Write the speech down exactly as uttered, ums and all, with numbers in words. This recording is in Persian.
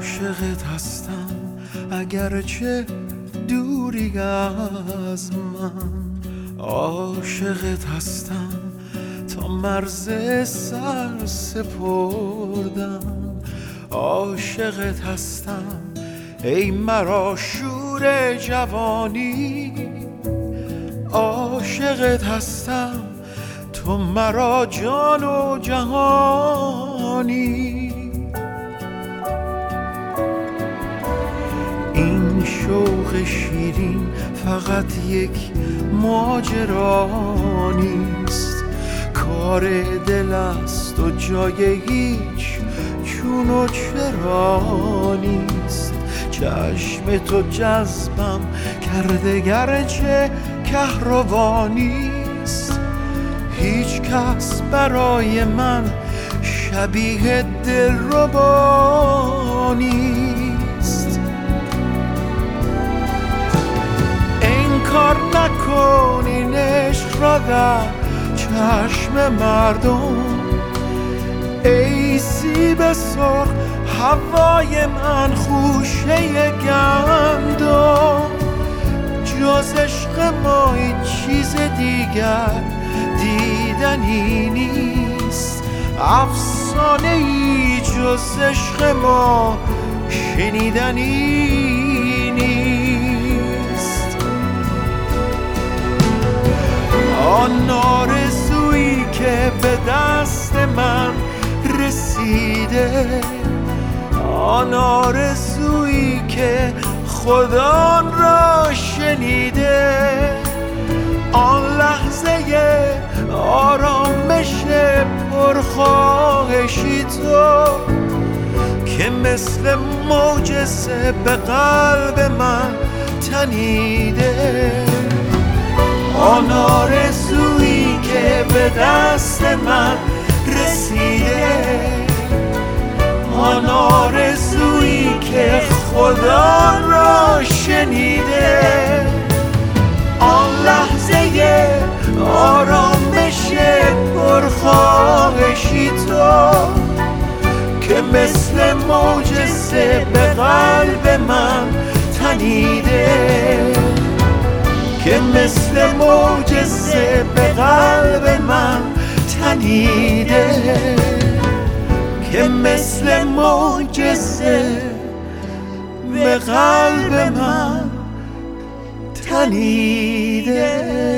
عاشقت هستم اگرچه دوری از من، عاشقت هستم تا مرز سر سپردم، عاشقت هستم ای مرا شور جوانی، عاشقت هستم تو مرا جان و جهانی. این شوق شیرین فقط یک ماجرا نیست، کار دل است و جای هیچ چون و چرا نیست. چشم تو جذبم کرده گرچه کهربا نیست، هیچ کس برای من شبیه دلربا نیست. انکار نکن این عشق را در چشم مردم، ای سیب سرخ هوای من خوشه گندم، جز عشق ما هیچ چیز دیگر دیدنی نیست، افسانه ای جز عشق ما شنیدنی نیست. آن آرزویی که به دست من رسیده، آن آرزویی که خدا آن را شنیده، آن لحظه آرامش پرخواهشی تو که مثل معجزه به قلب من تنیده، آن آرزویی که به دست من رسیده، آن آرزویی که خدا را شنیده، آن لحظه آرامش پرخواهشی تو که مثل معجزه به قلب من تنیده، که مثل معجزه به قلب من تنیده، که مثل معجزه به قلب من تنیده.